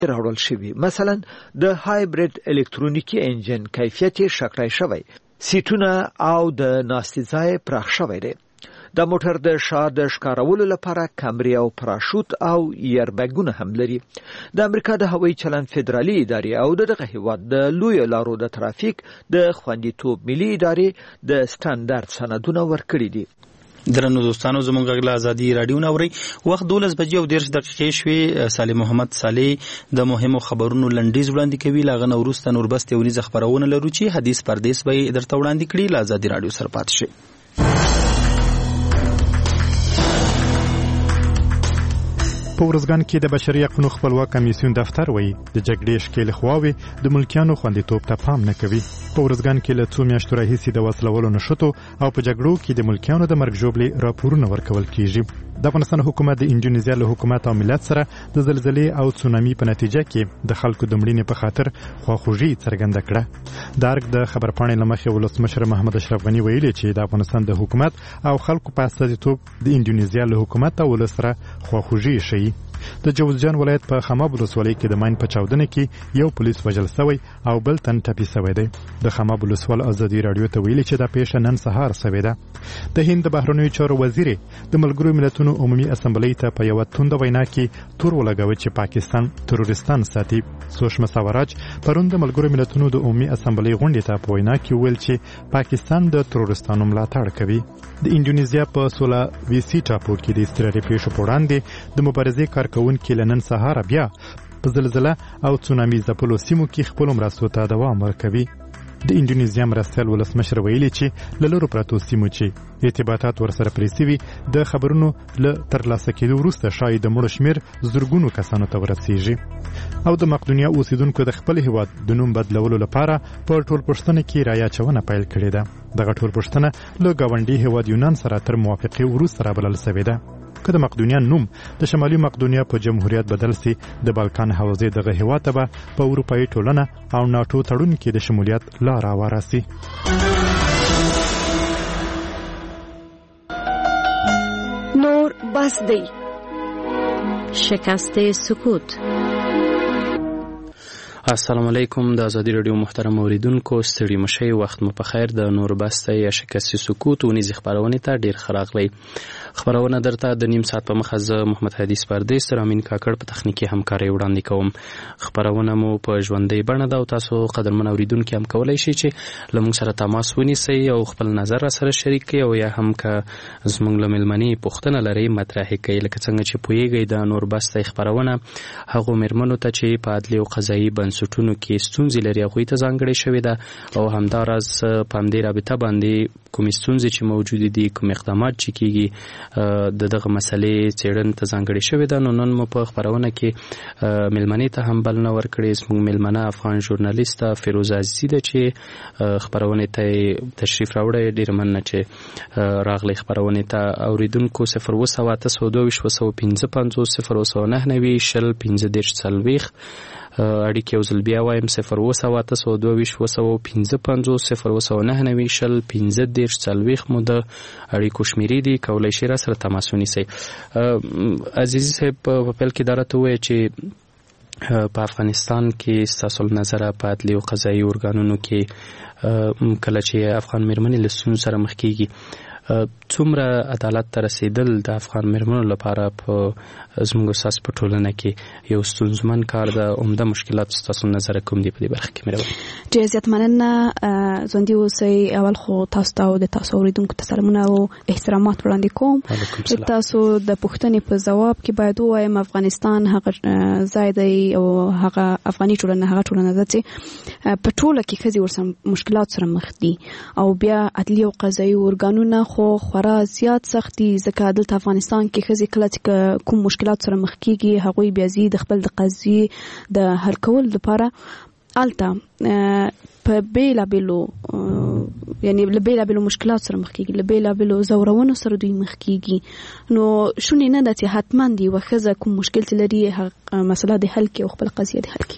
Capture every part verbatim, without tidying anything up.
راوړل شوي. مثلا د هایبرید الکترونیکی انجن کیفیت یې ښه کړی شوی، سیټونه او د ناستې ځای پراخ شوی دی. د موټر د شا د ښکارولو لپاره کمرې او پراشوت او ایربګونه هم لري. د امریکا د هوایي چلند فدرالي ادارې او دغه هیواد د لوی لارو د ترافیک د خوندیتوب ملي ادارې د سټانډرډ سندونه ورکړي دي. درنو دوستانو، زموږ غږ له ازادي راډیو نه اورئ. وخت دولس بجې او دېرش دقیقې شوې. صالح محمد صالح د مهمو خبرونو لنډیز وړاندې کوي. له هغه نه وروسته نور بس یونیزه خپرونه لرو چې حدیث پردیس به یې درته وړاندې کړي. له ازادي راډیو سره پاتې شئ. په ورځګان کې د بشري حقوقو خپلواک کمیسیون دفتر وایي د جګړې ښکېل خواوې د ملکیانو خوندیتوب ته پام نه کوي. په ورځګان کې له څو میاشتو راهیسې د وسلولو نښتو او په جګړو کې د ملکیانو د مرګ ژوبلې راپورونه ورکول کیږي. د افغانستان حکومت د انډونیزیا له حکومت او ملت سره د زلزلې او تسونامي په نتیجه کې د خلکو د مړینې په خاطر خواخوږي څرګنده کړه. د ارګ د خبرپاڼې له مخې ولسمشر محمد اشرف غني ویلي چې د افغانستان د حکومت او خلکو په استازیتوب د انډونیزیا له حکومت او ولس سره خواخوږي ښیي. د جوزجان ولایت په خماب ولسوالۍ کې د ماین په چاودنه کې یو پولیس وژل شوی او بل تن ټپي شوی دی. د خماب ولسوال ازادي راډیو ته ویلي چې دا پیښه نن سهار شوې ده. د هند د بهرنیو چارو وزیر د ملګرو ملتونو عمومي اسمبلۍ ته په یو توند وینا کې تور ولګاوه چې پاکستان تروریستان ساتي. سوشما سوراج پرون د ملګرو ملتونو د عمومي اسمبلۍ غونډې ته په وینا کې ویل چې پاکستان د تروریستانو ملاتړ کوي. د انډونیزیا په سولاویسي ټاپو کې د استراري پیښو په وړاندې د مبارزې کارکونکي له نن سهار بیا په زلزله او تسونامي ځپلو سیمو کې خپلو مرستو ته دوام ورکوي. د انډونیزیا مرستیال ولسمشر ویلي چې له لرو پرتو سیمو چې ارتباطات ورسره پرې سوي د خبرونو له ترلاسه کېدو وروسته شاید د مړو شمېر زرګونو کسانو ته ورسیږي. او د مقدونیا اوسیدونکو د خپل هیواد د نوم بدلولو لپاره په ټولپوښتنه کې رایه اچونه پیل کړې ده. دغه ټولپوښتنه له ګاونډي هیواد یونان سره تر موافقې وروسته رابلل شوې ده. که د مقدونیا نوم د شمالي مقدونیا په جمهوریت بدل سي، د بالکان حوزې دغه هیواد ته به په اروپایي ټولنه او ناټو تړون کې د شمولیت لاره هواره سي. نور بس دی. شکست سکوت. السلام علیکم. د ازادي راډیو محترم اوریدونکو، ستړي مشئ، وخت مو په خیر. د نور بسته یا شکست سکوت ونیزي خبرونه ته ډیر خراغلی. خبرونه درته د نیم ساعت په مخه زه محمد حدیث پردیس تر امین کاکړ په تخنیکی همکاري وړاندې کوم. خبرونه مو په ژوندۍ بڼه ده او تاسو قدرمن اوریدونکو هم کولای شئ چې لمونږ سره تماس ونیسئ او خپل نظر سره شریک کړئ او یا هم که زمونږ له مېلمنې پوښتنه لرئ مطرح کړئ. لکه څنګه چې پوهیږئ د نور بسته خبرونه هغو مېرمنو ته چې په عدلي او قضایي بنسټونو کې ستونزې لري هغوی ته ځانګړې شوې ده او همداراز په همدې رابطه باندې کومې ستونزې چې موجودې دي، کوم اقدامات چې کېږي د دغه مسلې څېړنې ته ځانګړې شوې ده. نو نن مو په خپرونه کې مېلمنې ته هم بلنه ورکړې. زموږ مېلمنه افغان ژورنالیسته فیروزه عزیزي ده چې خپرونې ته تشریف راوړی. ډېره مننه چې راغلی خپرونې ته. اوریدونکو صفر اووه سوه اته سوه دوه ویشت اووه سوه پنځه پنځوس صفر اووه سوه نهه نوي شل پنځه دېرش څلوېښت اړیکې یو ځل بیا وایم صفر اووه سوه اته سوه دوه ویشت اووه سوه پنځه پنځوس صفر اووه سوه نهه نوي شل پنځه دېرش څلوېښت مو د اړیکو شمېرې دي، کولی شئ را سره تماس ونیسئ. عزیزي صاحب په پیل کې دا راته ووایه چې په افغانستان کې ستاسو له نظره په عدلي او قضایي ارګانونو کې کله چې افغان مېرمنې له ستونزو سره مخ کېږي څومره عدالت ته رسیدل د افغان مېرمنو لپاره په زموږ اساس په ټولنه کې یو ستونزمن کار ده؟ عمده مشکلات ستاسو نظر کوم دي په دې برخه کې؟ مېرمن ډېر زیات مننه. ژوندي اوسئ. اول خو تاسو ته او د تاسو اوریدونکو ته سلامونه او احترامات وړاندې کوم. تاسو د پوښتنې په ځواب کې باید ووایم افغانستان هغه ځای دی او هغه افغاني ټولنه هغه ټولنه ده چې په ټوله کې ښځې ورسره مشکلات سره مخ دي او بیا عدلي او قضایي ارګانونه خو خورا زیات سخت دي ځکه دلته افغانستان کې ښځې کله چې کوم مشکلات سره مخ کېږي هغوی بیا ځي د خپل د قضیې د حل کولو لپاره هلته په بېلابېلو یعنې له بېلابېلو مشکلاتو سره مخ کېږي، له بېلابېلو ځورونو سره دوی مخ کېږي. نو شونې نه ده چې حتما د یوه ښځه کوم مشکل چې لري هغه مسله دې حل کړي او خپل قضیه دې حل کړي.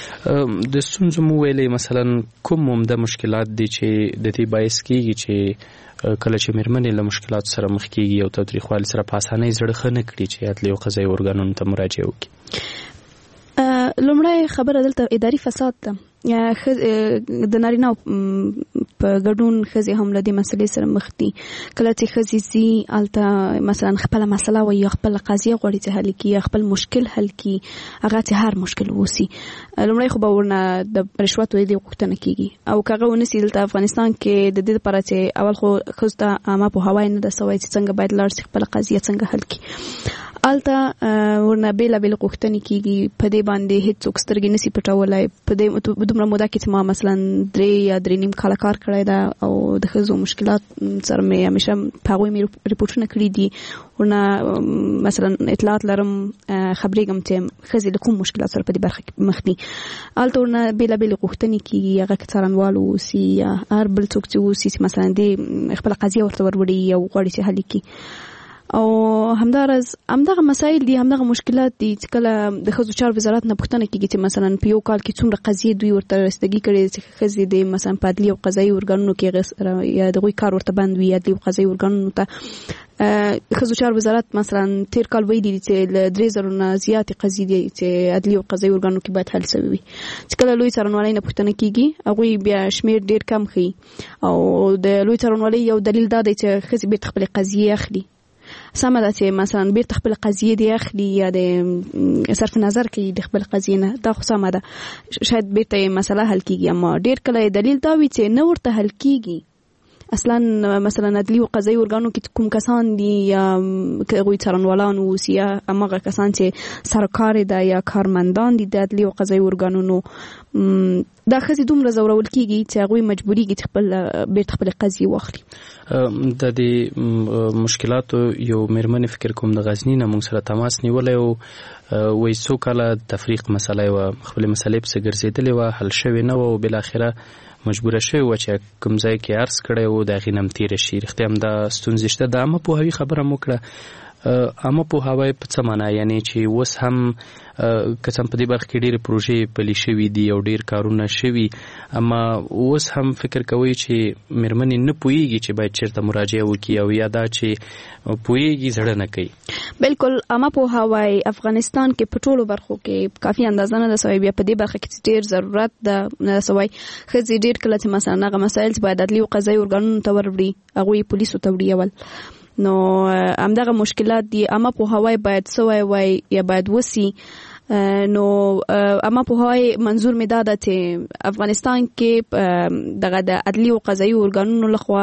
د ستونزو مو ویلې مثلا کوم عمده مشکلات دي چې د دې باعث کېږي چې کله چې مېرمنې له مشکلاتو سره مخ کېږي او تاوتریخوالي سره په اسانۍ زړه ښه نه کړي چې عدلي او قضایي ارګانونو ته مراجعه وکړي؟ لومړی خبره دلته اداري فساد ده. د نارینه په ګډون ښځې هم له دې مسلې سره مخ دي. کله چې ښځې ځي هلته مثلا خپله مسله وایي یا خپله قضیه غواړي چې حل کړي یا خپل مشکل حل کړي، هغه چې هر مشکل اوسي، لومړی خو به ورنه د رشوت ویلې غوښتنه کېږي. او که هغه ونسي دلته افغانستان کې د دې لپاره چې اول خو ښځو ته عامه پوهاوی نه ده سوی چې څنګه باید لاړ شي خپله قضیه څنګه حل کړي. هلته ورنه بېلابېلې غوښتنې کېږي، په دې باندې هېڅوک سترګې نسي پټولی. په دې دومره موده کې چې ما مثلا درې یا درې نیم کاله کار کړی ده او د ښځو مشکلات سره مې همیشه په هغوی مې ریپورټونه کړي دي، ورنه مثلا اطلاعات لرم، خبرېږم چې ښځې له کوم مشکلات سره په دې برخه کې مخ دي. هلته ورنه بېلابېلې غوښتنې کېږي، هغه که څارنوال واوسي یا هر بل څوک چې واوسي چې مثلا دې خپله قضیه ورته وروړي او غواړي چې حل یې کړي. او همدارز همدغه مسایل دي، همدغه مشکلات دي چې کله د ښځو چارو وزارت نه پوښتنه کېږي چې مثلا په یو کال کې څومره قضیې دوی ورته رسیدګي کړي چې ښځې د مثلا په عدلي او قضایي ارګانونو کې یا د هغوی کار ورته بند وي، عدلي او قضایي ارګانونو ته ښځو چارو وزارت مثلا تیر کال ویلي دي چې له درې زرو نه زیاتې قضیې دي چې عدلي او قضایي ارګانونو کې باید حل شوي وي. چې کله لوی څارنوالۍ نه پوښتنه کېږي هغوی بیا شمېر ډېر کم ښیي. او د لوی څارنوالۍ یو دلیل دا دی چې ښځې بېرته خپلې قضیې اخلي. سمه ده چې مثلا بیرته خپل قضیه دی اخلي یا د صرف نظر کوي د خپل قضیه نه، دا خو سمه ده، شاید بیرته مسله حل کیږي. اما ډیر کله دلیل دا وي چې نه ورته حل کیږي. اصلا مثلا عدلي او قضایي ارګانو کې کوم کسان دي یا هغوی څارنوالان اوسي یا هماغه کسان چې سرکار ده یا کارمندان دي د عدلي او قضایي ارګانونو، دا ښځې دومره ځورول کېږي چې هغوی مجبورېږي چې خپل بیرته خپلې قضیې واخلي. د دې مشکلاتو یو مېرمنې فکر کوم د غزني نه موږ سره تماس نیولی و، وایي څو کاله تفریق مسله یې وه، خپلې مسلې پسې ګرځېدلې وه، حل شوې نه وه او بالاخره مجبوره شوې وه چې کوم ځای کې عرض کړی و د هغې نه هم تېره شي. رښتیا هم دا ستونزې شته. د عامه پوهاوي خبره مو کړه، عامه پوهاوی په څه معنا؟ یعنې چې اوس هم که څه هم په دې برخه کې ډېرې پروژې پلي شوي دي او ډېر کارونه شوي، اما اوس هم فکر کوئ چې مېرمنې نه پوهېږي چې باید چېرته مراجعه وکړي او یا دا چې پوهېږي زړه نه کوي؟ بالکل عامه پوهاوی افغانستان کې په ټولو برخو کې کافي اندازه نه ده سوی. بیا په دې برخه کې ډېر ضرورت ده نه ده سوی. ښځې ډېر کله چې مثلا هغه مسایل چې باید عدلي او قضایي ارګانونو ته وروړي هغوی پولیسو ته وړي اول، نو همدغه مشکلات دي. عامه پوهاوی باید سوی وای یا باید وسی. نو عامه پوهاوی منظور می دا ده چې افغانستان کې دغه د عدلي او قضایي ارګانونو لخوا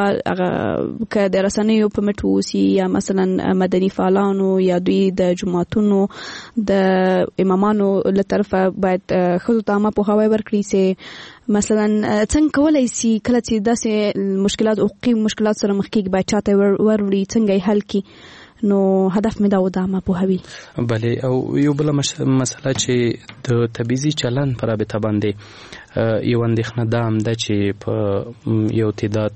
که د رسنیو په مټ اوسي یا مثلا مدني فعالانو یا دوی د جماعتونو د امامانو له طرفه باید ښځو ته عامه پوهاوی ورکړي چې مثلا څنګه کولای شي کله چې داسې مشکلات حقوقي مشکلات سره مخ کېږي باید چاته وروړي، څنګه یې حل کړي. نو هدف مې دا و د عامه پوهاوي. بلې او یو بله مسله چې د تبعیضي چلن په رابطه باندې یو اندېښنه دا هم ده چې په یو تعداد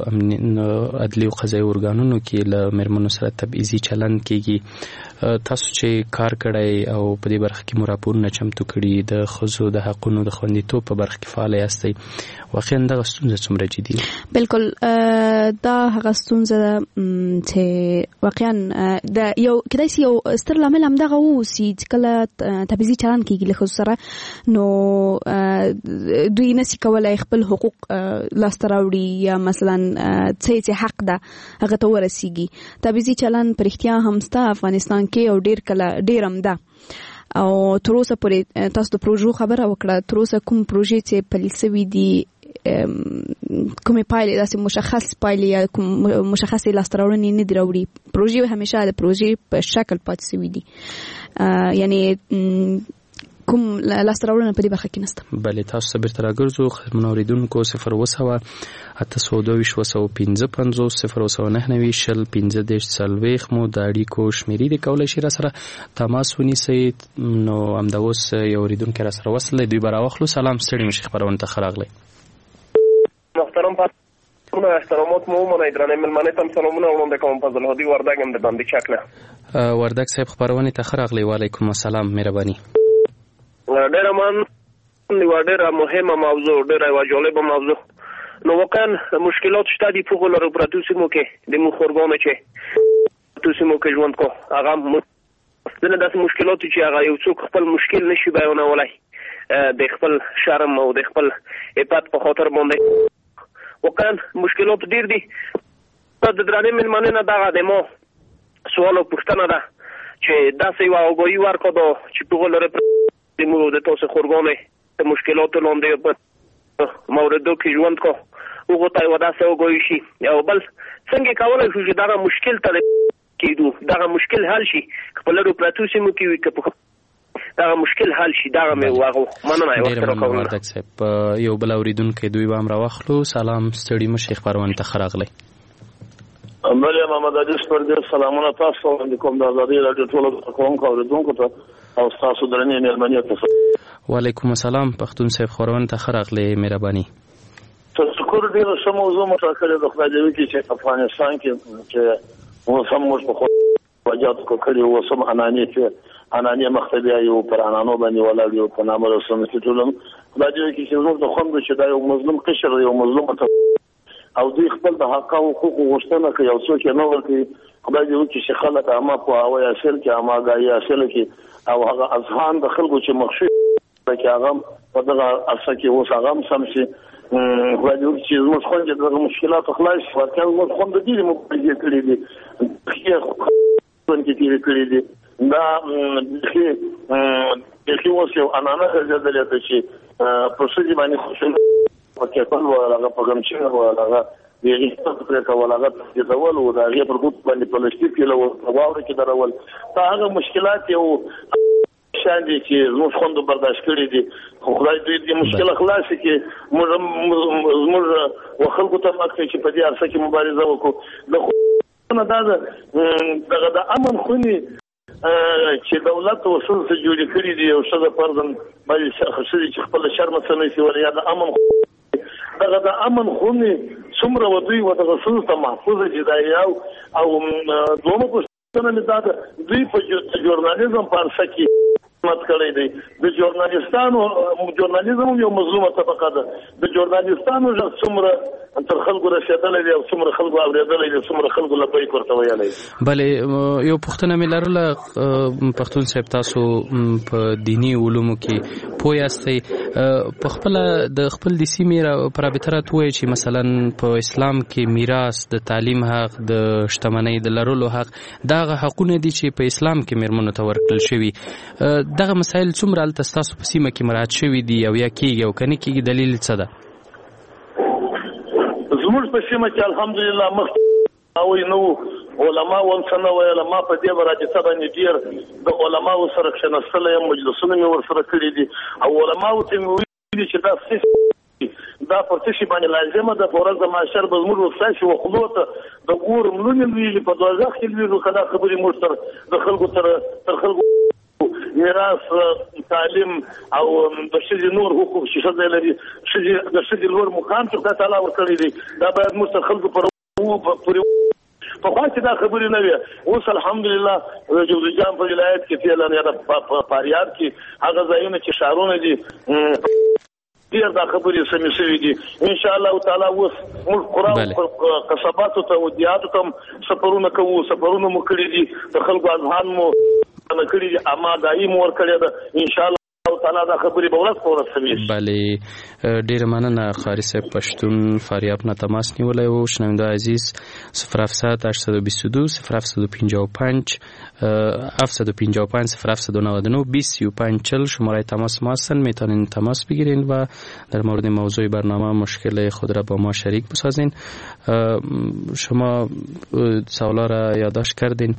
عدلي او قضایي ارګانونو کې له مېرمنو سره تبعیضي چلن کېږي. تاسو چې کار کړی او په دې برخه کې مو راپورونه چمتو کړي د ښځو د حقونو د خوندیتوب په برخه کې فعاله یاستئ، واقعا دغه ستونزه څومره جدي ده؟ بالکل دا هغه ستونزه ده چې واقعا د یو کېدای شي یو ستر لامل همدغه واوسي چې کله تبعیضي چلن کېږي له ښځو سره، نو دوی نسي کولای خپل حقوق لاسته راوړي یا مثلا څه چې حق ده هغه ته ورسیږي. تبعیضي چلن په رښتیا هم شته افغانستان کې او ډېر کله ډېر هم ده. او تر اوسه پورې تاسو د پروژو خبره وکړه، تر اوسه کوم پروژې چې پلي سوي دي کومې پایلې داسې مشخص پایلې یا کوم مشخصې لاسته راوړنې نه دي راوړي. پروژې همیشه د پروژې په شکل پاتې سوي دي، یعنی کوم لاسته راوړنه په دې برخه کې نشته. بلې تاسو ته بیرته راګرځو خدمتونو اورېدونکو صفر اووه سوه اته سوه دوه ویشت اووه سوه پنځه پنځوس صفر اووه سوه نهه نوي شل پنځه دېرش څلوېښت مو د اړیکو شمېرې دي، کولی شي را سره تماس ونیسئ. نو همدا اوس یو اورېدونکی را سره وصل دی، دوی به راواخلو. سلام، ستړي مشي، خپرونې ته ښه راغلی. محترم پاتونه احترامات مو ومنئ. درنې مېلمنې ته هم سلامونه وړاندې کوم. فضل هادي وردګ یم د باندې چک نه. وردګ صاحب خپرونې ته ښه راغلی. وعلیکم السلام، مهرباني. ډېره من یوه ډېره مهمه موضوع، ډېره یوه جالبه موضوع. نو واقعا مشکلات شته دي په غلو پراتو سیمو کې د مخورګانو چې پراتو سیمو کې ژوند کو هغه ځینې داسې مشکلات چې هغه یو څوک خپل مشکل نشي بیانولی د خپل شرم او د خپل عفت په خاطر باندې وکړ مشکلات ډیر دي. د درانه ملمنه نه دغه د مو سوال او پوښتنه ده چې داسې یو اوګوي ورکړو چې په غوړه د مو د تاسو خورګونه د مشکلاتو لاندې په موردو کې ژوند کو وګو ته ودا سه وګوي شي او بل څنګه کولای شو چې دا مشکل ته کېدو دا مشکل حل شي خپل ورو پراتو سیمو کې وي که دا مشکل حل شي دا مې واغو مننه یو سره کوم تاسو یو بل اوریدونکو دوی وام راوخلو. سلام ستړي مشه خبرونه ته خراغلی امله محمد علي سپردې سلامونه تاسو علیکم د آزادي رادیو ټولو کوونکو اوریدونکو ته او تاسو درنې مېرمنې ته وعلیکم السلام پښتون صاحب خبرونه ته خراغلی مهرباني. تشکر ډیره ښه موضوع مطرح د خدای دې وکړي چې افغانستان کې چې مو سم موږ په خو وجات کو کړی و سم اناني چې اناني مختبیا یو پر انانو باندې ولاړ یو په نامه رسول چې ټولم خدای دې وکړي چې موږ د خوند چې دا یو مظلوم قشر یو مظلوم او دوی خپل د حق او حقوق غوښتنه کوي او څوک یې نه ورکوي. خدای دې وکړي چې خلک اما په هوای اصل کې اما غاي اصل کې او هغه اذهان د خلکو چې مخشوش کې هغه په دغه اصل کې اوس هغه سم شي. خدای دې وکړي چې موږ خوند دغه مشکلات خلاص ورکړو. موږ خوند دې مو پیږي کړی دي چې تیر کړی دي دا چې چې اوس یو انانه ځدلې ته چې په څه باندې خوشاله پکې په هغه پیغام چې هغه دغه څه کول هغه چې ډول و دا غي پر ګوت باندې پلاستیک له واوره کې درول دا هغه مشکلات یو شان دي چې موږ خوند برداشت کړی دي. خدای دې دې مشکل خلاص کړي. موږ موږ وخلکو ته مخکې چې په دې ارسه کې مبارزه وکړو. د خو نه دا دغه د امن خوني چې دولت او اصول څخه جوړ کړی دي او شذ پردن باندې شخصي چې خپل شرم سره نشي ولیا د امن دغه د امن خوني څومره ودوی و دغه اصول ته محفوظ جدای او او دومره پوښتنه مې دا دوی په ژورنالیزم په ارسه کې مت کړی دی. د ژورنالیستانو ژورنالیزم یو مظلومه طبقه ده. د ژورنالیستانو څومره تر خلکو رسیدلې دي او څومره خلکو اوریدلې دي څومره خلکو لپاره ورته ویلای. بلې یو پوښتنه مې لرله پښتون صاحب تاسو په دینی علومو کې پوه یاستئ په خپل د خپل د سیمې پر ابترات وایي چې مثلا په اسلام کې میراث د تعلیم حق د شتمنۍ د لرلو حق دغه حقونه دي چې په اسلام کې مېرمنو ته ورکړل شوي. دغه مسایل څومره الته تاسو په سیمه کې مراعات شوي دي او یا کېږي او کنه کېږي دلیل څه ده؟ زموږ په سیمه کې الحمدلله مخ او نو علما ونڅنه ویل ما په دې برابر څه باندې ډیر د علما سره کښنستل یم مجلسونه مې ور سره کړی دي او علما ته ویلي چې دا څه دا پرتشي باندې لازمه ده په ورځ معاشر به موږ وساسي وخلوته د اور ملونه ویلي په دوزخ کې ویلو کدا خبرې موږ سره د خلکو تر تر خلکو میراث تعلیم او د شذ نور حقوق چې شذ لري شذ د شذ نور مقام چې تعالی ورکړي دي دا باید موږ خلکو پر په خاصه دا خبرې نه وي. اوس الحمدلله د جوزجان په ولایت کې فعلا یا د پاریاب کې هغه ځایونه چې شهرونه دي ډیر دا خبرې سمې شوي دي. ان شاء الله تعالی اوس موږ قرآن قصباتو ته ودیاتو ته سفرونه کوو سفرونه مو کړي دي د خلکو اذهان مو نه کړی دي اما دای مور کړی ده ان شاء الله تعالی دا خبرې به ورس پورس کوي. بله ډیر مننه خاري صاحب پښتون فاریاب نه تماس نیولای او شنونده عزیز صفر هفتصد هشتصد و بیست و دو صفر هفتصد و پنجاه و پنج هفتصد و پنجاه و پنج صفر هفتصد و نود و نه بیست سی و پنج چهل شماره تماس ما هستند. میتونین تماس بگیرین و در مورد موضوع برنامه مشکل خود را با ما شریک بسازین. شما سوالا را یادداشت کردین.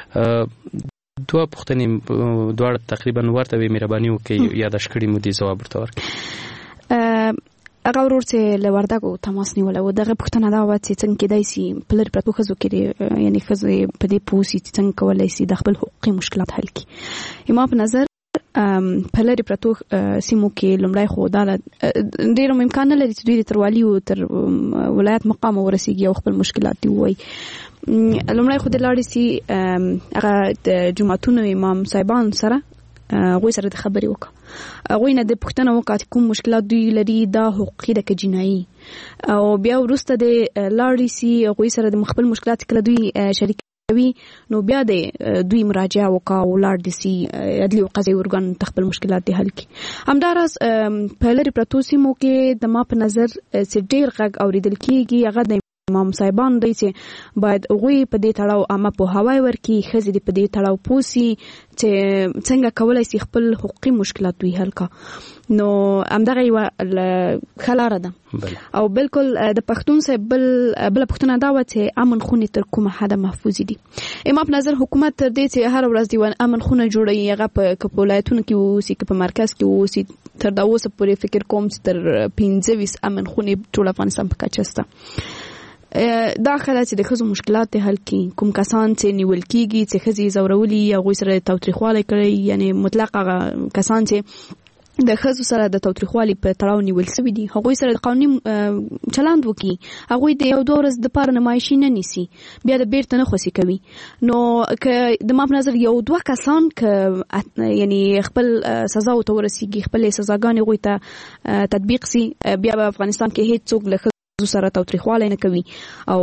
دوه پوښتنې دواړه تقریبا ورته وي مهرباني وکړئ یادداشت کړي مو دي ځواب ورته ورکړئ. هغه ورور چې له وردګو تماس نیولی و دغه پوښتنه دا وه چې څنګه کېدای سي په لرې پرتو ښځو کې یعنې ښځې په دې پوه سي چې څنګه کولی سي د خپل حقوقي مشکلات حل کړي. زما په نظر په لرې پرتو سیمو کې لومړی خو دا ډېر امکان نه لري چې دوی د تر والي او تر ولایت مقام ورسېږي او خپل مشکلات دې ووایي. لومړی خو د لاړې سي هغه د جوماتونو امام صاحبان سره هغوی سره د خبرې وکړه هغوی نه د پوښتنه وکړه چې کوم مشکلات دوی لري دا حقوقي ده که جنایي او بیا وروسته د لاړې سي هغوی سره د خپل مشکلات کله دوی شریک وي نو بیا د دوی مراجعه وکاو ولار د سي عدلي او قضایي ارګان تخپل مشکلات دي حل کی همدارس په لری پروتو سیمو کې د ما په نظر چې ډیر غږ اوریدل کیږي هغه د امام صاحبان دی چې باید غوي په دې تړاو عامه په هواي ورکی خزي د په دې تړاو پوسی چې څنګه کولای شي خپل حقوقي مشکلات وی حل کا نو همدغه یو خلاره ده او بالکل د پښتون صاحب بل بل پښتون دا و چې امن خونی تر کومه حد محفوظ دي امام په نظر حکومت تر دې چې هر ورځ دی امن خونه جوړي هغه په کپولایتونو کې وسی په مرکز کې وسی تر دا اوسه پورې فکر کوم چې تر پنځه ویس امن خونی ټول افغانستان په کچسته دا خلک چې د خزو مشکلات حل کی کوم کسان چې نیول کیږي چې خزي زورولي یا غوي سره توتریخواله کوي یعنی مطلق کسان چې د خزو سره د توتریخوالي په تړاو نیول سوي دي هغه سره قانوني چلند وکي هغه د یو دورس د پاره نمایشي نه نیسي بیا د بیرته نه خوسي کوي نو ک د ما په نظر یو دوه کسان ک یعنی خپل سزا او تورسيږي خپل سزاګانې غوي ته تطبیق سي بیا په افغانستان کې هیڅ څوک له خزو سره توتریخواله نه کوي او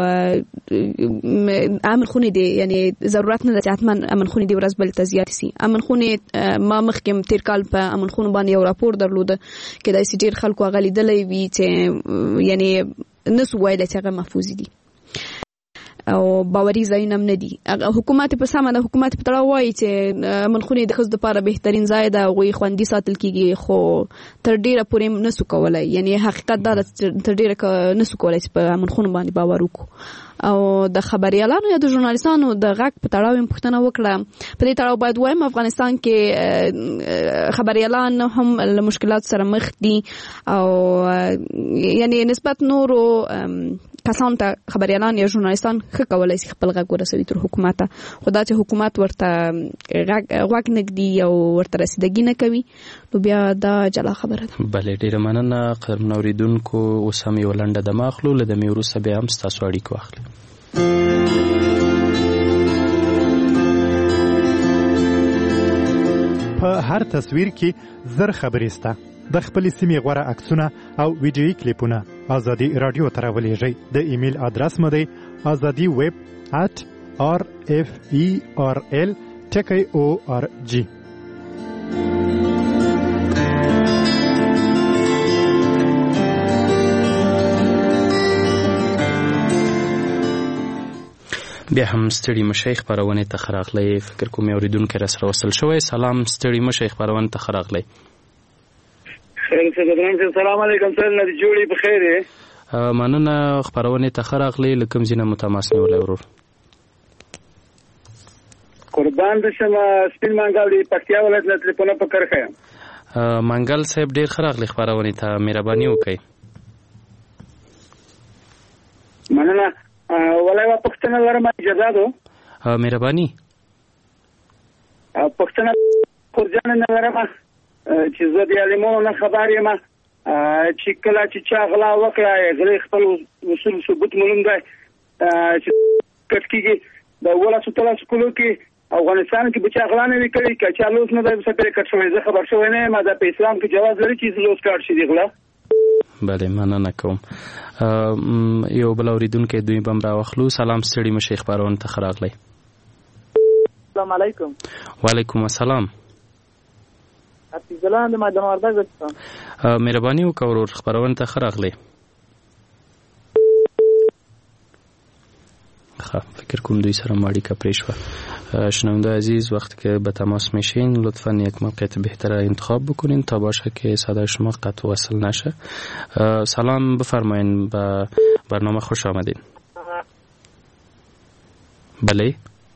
امن خونی دی یعنی ضرورت نه ده حتما امن خونی دی ورځ بل ته زیات سي امن خونی ما مخکم تیر کال په امن خونو باندې یو راپور درلوده کې د سي ډیر خلکو غلیدلې وی چې یعنی نسو وایي چې هغه محفوظ دي او باوري ځایونه نه دي حکومت په سمه د حکومت په تړاو وایي چې امن خونی د خزو لپاره بهترین ځای ده غوي خوندي ساتل کیږي خو تر ډیره پورې نسو کولای یعنی حقیقت دا تر ډیره نسو کولای چې په امن خونو باندې باور وکړو او د خبريالانو یا د ژورنالیستانو د غږ په تړاو پوښتنه وکړه په دې تړاو باید وایم افغانستان کې خبريالان هم له مشکلات سره مخ دي او یعنی نسبت نورو کسان ته خبريالان یا ژورنالیستان ښه کولای شي خپل غږ ورسوي تر حکومت خو دا چې حکومت ورته غږ نګدي او ورته رسیدګي نه کوي نو بیا دا جلا خبره ده بلې ډیره مننه قدرمن اوریدونکو اوس هم یو لنډه دمه اخلو له دمې وروسته بیا هم ستاسو اړیکو اخلو په هر تصویر کې زر خبرې سته د خپل سیمې غوړه عکسونه او ویډیويي کلیپونه ازادي رادیو ته راولېږئ د ایمیل ادرس مو دی ازادي ویب at r f e r l ټکی او ار جی بیا هم ستړي مشي خبرونه ته خراغلی فکر کوم اوریدونکو را سره وصل شوی سلام ستړي مشي خبرونه ته خراغلی السلام علیکم سر نه جوړی په خیر مننه خبرونه ته خراغلی لکم زینه متماس نه ولې ورور قربان د شمه سپین منګل دی پکتیا ولایت نه تلیفون په کرخه منګل صاحب ډیر خراغلی خبرونه ته مهرباني وکړئ مننه ولای وا پښتنه لرم اجازه دو مهرباني پښتنه خورجان نه لرم چې زه د علمونو نه خبر یم چې کله چې چا غلا وکړه غلی خپل وصول ثبوت معلوم دی چې کټکیږي د ولا ستله سکولو کې افغانستان کې بچا غلا نه وکړي چې چا لوس نه دی سپېره کټ شوی زه خبر شوی نه ما د اسلام کې جواز لري چې لوس کارت شي دی غلا بله مننه کوم یو بل اوریدونکو دوی بم را واخلو سلام ستړي مشي خبرونه ته خراغلی السلام علیکم وعلیکم السلام حفیظ الله د مدن وردګ څخه مهرباني وکړئ خبرونه ته خراغلی خب فکر کنم دوی سر ماڑی کا پریشوا شنونده عزیز وقتی که به تماس میشین لطفا یک موقعیت بهتر انتخاب بکنین تا باشه که صدای شما قطع وصل نشه. سلام بفرمایین به برنامه خوش آمدین. بله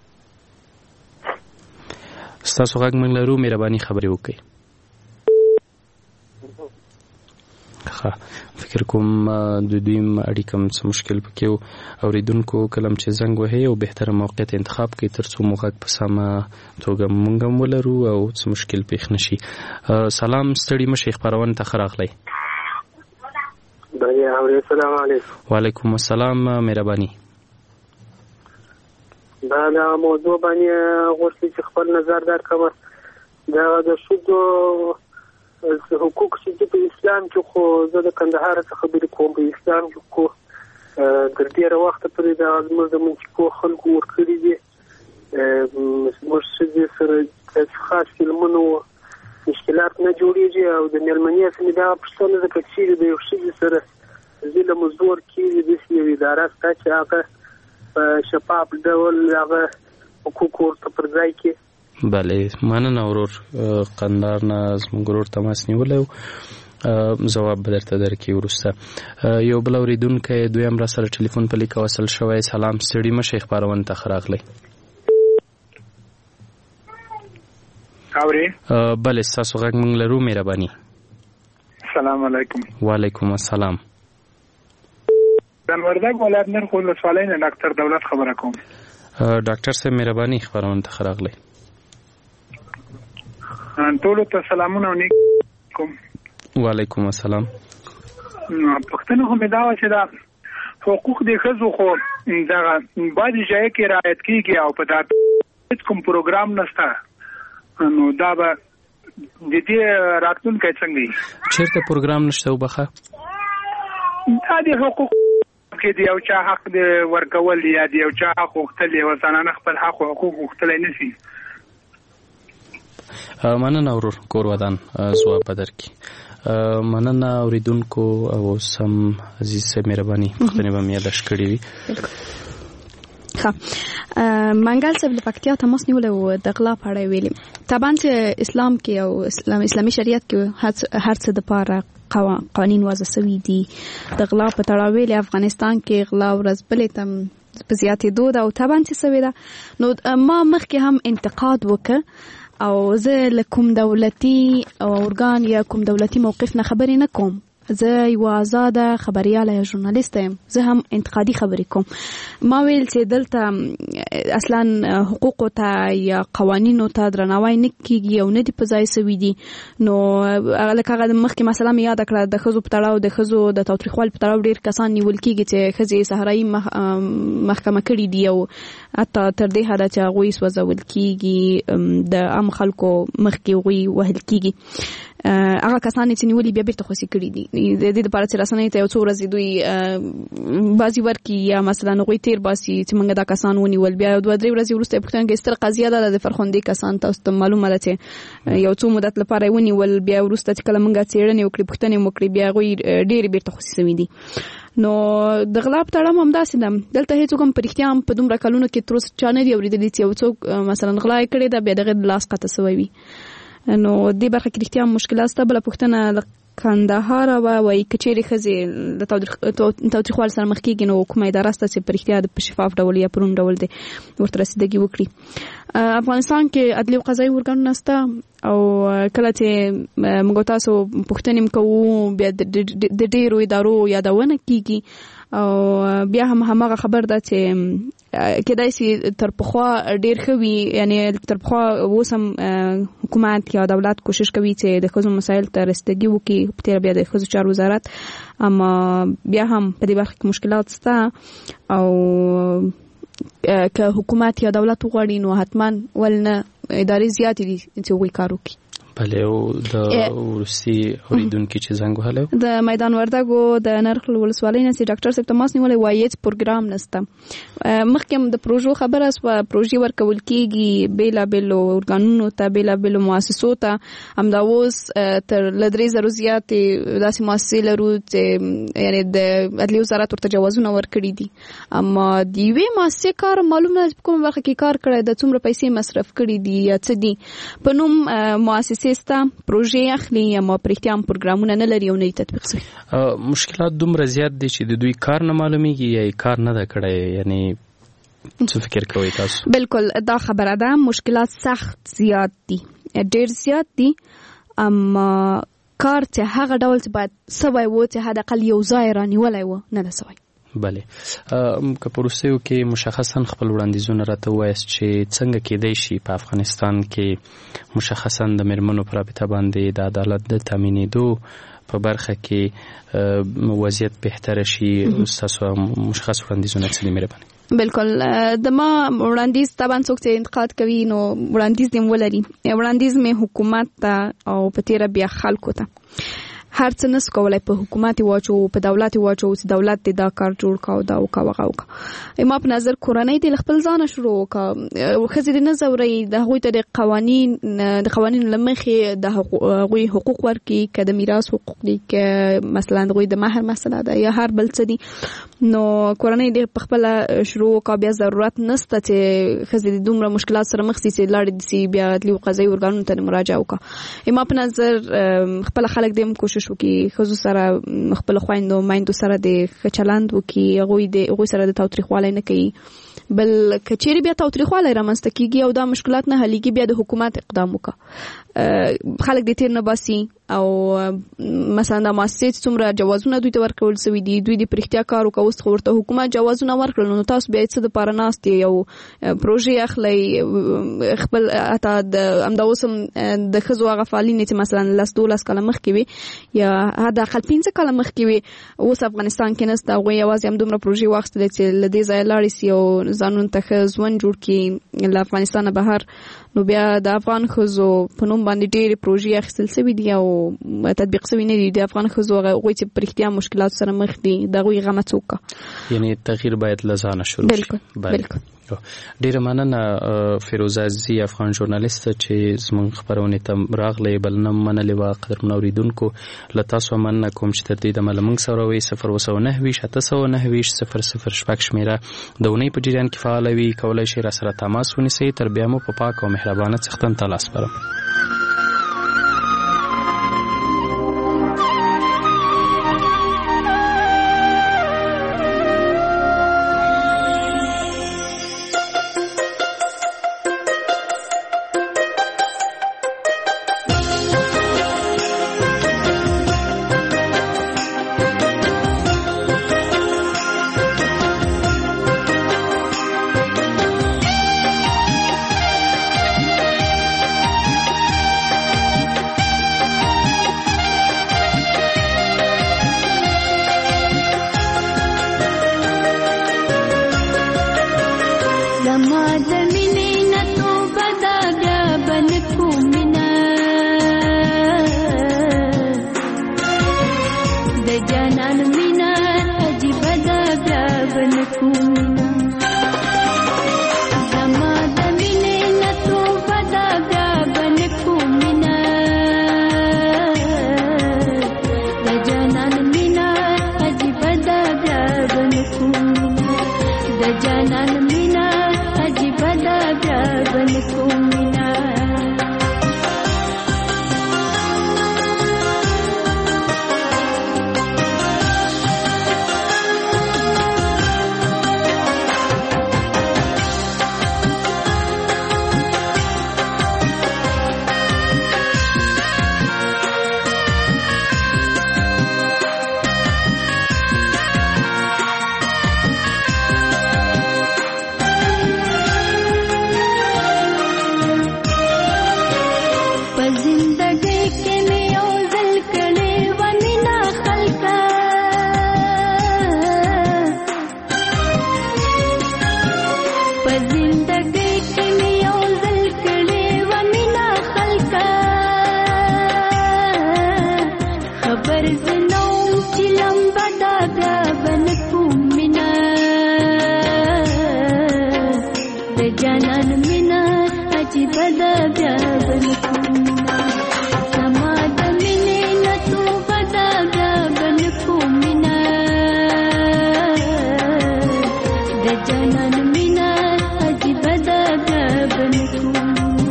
ستاسو غږ موږ لرو مهرباني خبرې وکړئ. ښه فکر کوم د دویم اړیکه څه مشکل پکې و اوریدونکو کلم چې زنګ وهي او بهتره موقعیت انتخاب کړي ترڅو مو غږ په سمه توګه موږ هم ولرو او څه مشکل پیښ نشي. سلام ستړي مشي خبرونه ته ښه راغلی. السلام علیکم. وعلیکم السلام مهرباني. دا د موضوع باندې غوښتل چې خپل نظر درکړم. دا د شودو حقوق چې په اسلام کې خو زه د کندهار څخه خبرې کوم. په اسلام کې خو تر ډېره وخته پورې دا زموږ د منطقو خلکو ورکړي دي. زموږ ښځې سره داسې خاص فلمونه وو، مشکلات نه جوړېږي. او د مېلمنې څخه مې دا پوښتنه ده که چېرې د یو ښځې سره ظلم و زور کېږي، داسې یو اداره شته چې هغه په شفاف ډول هغه حقوق ورته پر ځای کړي. بله، مننه ورور قندهار نه زموږ ورور تماس نیولی و، ځواب به درته درکړي وروسته. یو بل اورېدونکی دویم را سره ټلیفون په لیکه وصل شوی. سلام، ستړي مه شئ، خپرونې ته ښه راغلی. اورې؟ بله، ستاسو غږ موږ لرو، مهرباني. السلام علیکم. وعلیکم السلام. د وردګ ولایت نرخ ولسوالۍ نه ډاکټر دولت خبره کوم. ډاکټر صاحب مهرباني، خبرونه ته ښه راغلی. ټولو ته سلامونه او نیک کوم. وعلیکم السلام. پښتنه هم دا و چې دا حقوق د ښځو خو دغه بعضې ځای کې رعایت کېږي او په دا هېڅ کوم پروګرام نشته، نو دا به د دې راتلونکی څنګه وي؟ چېرته پروګرام نشته وبخه؟ دا د حقوق کې د یو چا حق د ورکول یا د یو چا حق غوښتل، یوه زنانه خپل حق او حقوق غوښتلی نه شي. مننه ورور کور ودان، ځواب به درکړي. مننه اورېدونکو او سم عزیز صاحب مهرباني، پوښتنې به مې یاداښت کړې وي. ښه، منګل صاحب له پکتیا تماس نیولی و، د غلا په اړه یې ویلي. طبعا چې اسلام کې او اسلام اسلامي شریعت کې هر څه دپاره قوانین وضع سوي دي. د غلا په تړاو ویلي افغانستان کې غلا ورځ بلې ته په زیاتېدو ده او طبعا چې سوې ده. نو ما مخکې هم انتقاد وکړ او زه له کوم دولتي ارګان یا کوم دولتي موقف نه خبرې نه کوم. زه یو آزاده خبریاله یا ژورنالیست یم، زه هم انتقادي خبرې کوم. ما ویل چې دلته اصلا حقوقو ته یا قوانینو ته درناوی نه کېږي او نه دي په ځای سوي دي. نو لکه هغه مخکې مسله مې یاده کړه، د ښځو په تړاو د ښځو د تاوتریخوالي په تړاو ډېر کسان نیول کېږي چې ښځې صحرایي محکمه کړي دي او حتی تر دې حده چې هغوی سوځول کېږي، د عام خلکو مخکې هغوی وهل کېږي. هغه کسان چې نیولي بیا بیرته خوسي کړي دي. د دې لپاره چې رسنۍ ته یو څو ورځې دوی بازي ورکړي یا مثلا هغوی تیر باسي چې موږ دا کسان ونیول، بیا دوه درې ورځې وروسته یې پوښتنه کوي. ستره قضیه ده د فرخندې کسان، تاسو ته معلومه ده چې یو څو مدت لپاره یې ونیول، بیا وروسته چې کله موږ څېړنې وکړې پوښتنې وکړې بیا هغوی ډېرې بیرته خوسي سوي دي. نو د غلا په تړاو هم داسې ده، دلته هېڅوک هم په رښتیا هم په دومره کلونو کې تر اوسه چا نه دي اورېدلي چې یو څوک مثلا غلا یې کړې ده بیا د هغې لاس قطع سوی وي. نو دې برخه کې رښتیا مشکلات شته. بله پوښتنه له کندهار وه، وایي که چېرې ښځې د تاوتریخوالي سره مخ کېږي نو کومه اداره شته چې په رښتیا په شفاف ډول یا په روڼ ډول دې ورته رسیدګي وکړي. افغانستان کې عدلي او قضایي ارګانونه شته او کله چې موږ تاسو پوښتنې م کوو بیا د ډېرو ادارو یادونه کېږي او بیا هم هماغه خبر ده چې کېدای شي تر پخوا ډېر ښه وي، یعنې تر پخوا اوس هم حکومت یا دولت کوشش کوي چې د ښځو مسایلو ته رسیدګي وکړي، په تېره بیا د ښځو چارو وزارت، اما بیا هم په دې برخه کې مشکلات شته او که حکومت یا دولت وغواړي نو حتما ولنه ادارې زیاتې دي چې هغوی کار وکړي. بله، او د وروستي اورېدونکي چې زنګ وهلی و د میدان وردګو د نرخ ولسوالۍ نه چې ډاکټر صاحب تماس نیولی، وایي هېڅ پروګرام نشته. مخکې هم د پروژو خبره شوه، پروژې ورکول کېږي بېلابېلو ارګانونو ته، بېلابېلو مؤسسو ته. همدا اوس تر له درې زرو زیاتې داسې مؤسسې لرو چې یعنې د عدلي وزارت ورته جوازونه ورکړي دي، اما د یوې مؤسسې کار معلوم نه ده په کومه برخه کې کار کړی ده، څومره پیسې مصرف کړي دي یا څه دي. په نوم مؤسسې سیسته پروژې اخلي اما په رښتیا هم پروګرامونه نه لري او نه یې تطبیق شوي. مشکلات دومره زیات دي چې د دوی کار نه معلومیږي یا یې کار نه ده کړی، یعنې څه فکر کوئ تاسو؟ بالکل دا خبره ده، مشکلات سخت زیات دي، ډېر زیات دي، اما کار چې هغه ډول چې باید سوی و چې حداقل یو ځای رانیولی و نه ده سوی. بله، که په وروستیو کې مشخصا خپل وړاندیزونه راته ووایاست چې څنګه کېدای شي په افغانستان کې مشخصا د مېرمنو په رابطه باندې د عدالت د تامینېدو په برخه کې وضعیت بهتره شي. ستاسو مشخص وړاندیزونه څه دي مهرباني؟ بالکل، د ما وړاندیز طبعا څوک چې انتقاد کوي نو وړاندیز دې ولري. وړاندیز مې حکومت ته او په تېره بیا خلکو ته، هر څه نس کولای په حکومت واچو په دولت واچو چې دولت دې دا کار جوړ کاو دا وکاو وکاو ما په نظر کورنۍ د خپل ځان شروع وکړه خزې د نظرې د هغوی ته د قوانين د قوانینو لمخې د هغوی حقوق ورکي کده میراث حقوق دي ک مثلا هغوی د مہر مسله ده یا هر بل څه دي نو کورنۍ د خپل شروع وکړه بیا ضرورت نشته چې خزې د دومره مشکلات سره مخ سي لاړ دي بیا د قضایي ورګانونو ته مراجعه وکړه ما په نظر خپل خلک دې کوشش وکړي خو سره خپل خويندو مایندو سره د چلند وکړي هغوی د هغوی سره د تاوتریخوالي نه کوي بل کچېری بیا تاوتریخواله رامنځته کیږي او دا مشکلات نه حلېږي بیا د حکومت اقدام وکړه خلک د تیر نه باسي او مثلا د مؤسسې څومره جوازونه دوی ته ورکول شوی دي دوی د پرختیا کار وکاو خو ورته حکومت جوازونه ورکړل نو تاسو بیا څه د پاره ناست یو پروژې اخلي خپل اته د امداوسم د خزو هغه فعالین چې مثلا لاس دولس کاله مخکې وي یا هدا خپل پنځه کاله مخکې وي اوس افغانستان کې نسته غوي یوازې هم دومره پروژې واخستل چې لدې ځای لاړ سي او ځانون ته ځوان جوړ کړي له افغانستان بهر نو بیا د افغان خزو په نوم باندې ډېرې پروژې اخیستل شوي دي او تطبیق شوي نه دي د افغان خزو هغوی چې په رښتیا مشکلاتو سره مخ دي د هغوی غمه څوک کړه یعنې تغییر باید له ځانه شروع شي بالکل بالکل ډیره مننه فیروزه عزیزي افغان ژورنالیست چې زموږ خبرونه ته راغلی بلنه منلې وه قدرمنو اوریدونکو له تاسو مننه کوم چې تر دې دمه له موږ سره وئ صفر اووه سوه نهه ویشت اته سوه نهه ویشت صفر صفر شپږ شمېره د اونۍ په جریان کې فعاله وي کولی شئ راسره تماس ونیسئ تر بیا مو په پاک او مهربانه څښتن ته لاس سپارم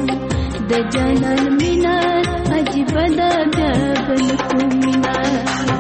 د جانان مینا عجیب ده بیا بل کوم مینا